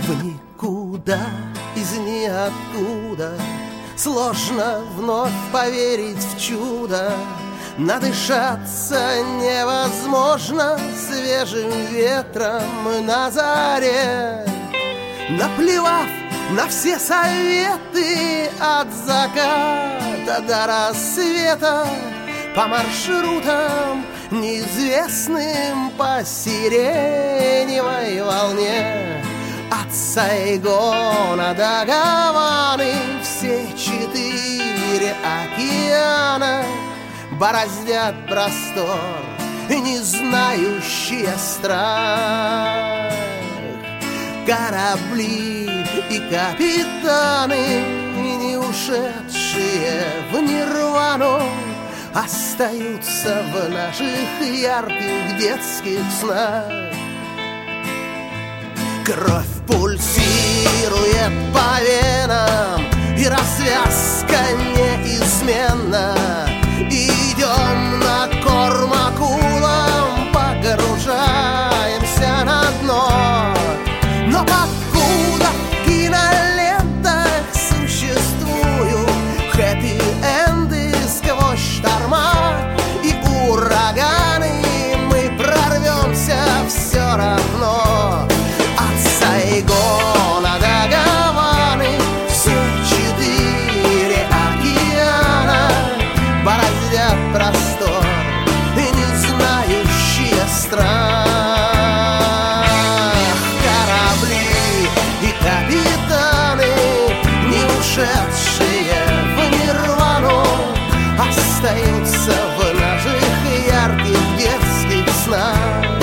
В никуда, из ниоткуда сложно вновь поверить в чудо. Надышаться невозможно свежим ветром на заре. Наплевав на все советы от заката до рассвета, по маршрутам, неизвестным по сиреневой волне, от Сайгона до Гаваны все 4 океана бороздят простор, не знающие страх. Корабли и капитаны, не ушедшие в нирвану, остаются в наших ярких детских снах. Кровь пульсирует по венам, и развязка неизменна. Идем на корм акулам, погружаемся на дно. Но покуда в кинолентах существуют хэппи-энды сквозь шторма и ураганы, мы прорвемся все равно. От Сайгона до Гаваны все 4 океана бороздят простор, не знающие страх. Корабли и капитаны, не ушедшие в нирвану, остаются в наших ярких детских снах.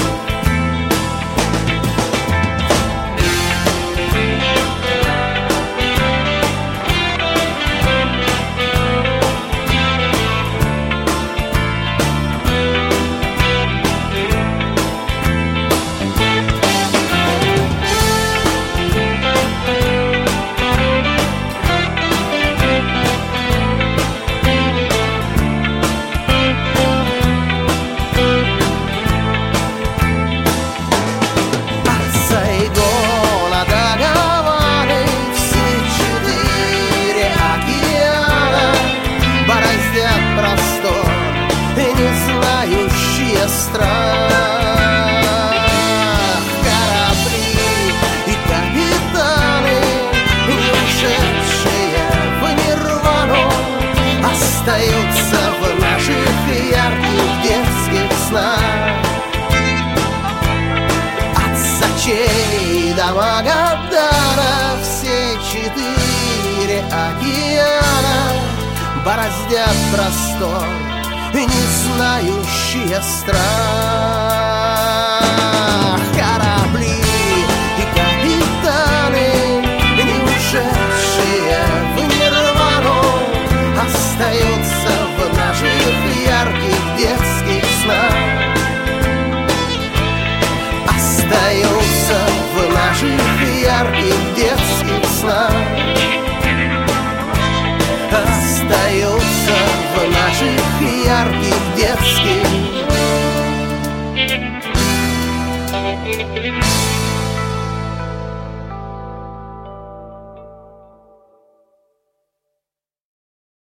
Страх. Корабли и капитаны, не ушедшие в нирвану, остаются в наших ярких детских снах. От Сочи до Магадана все 4 океана бороздят простор, не знающие страх.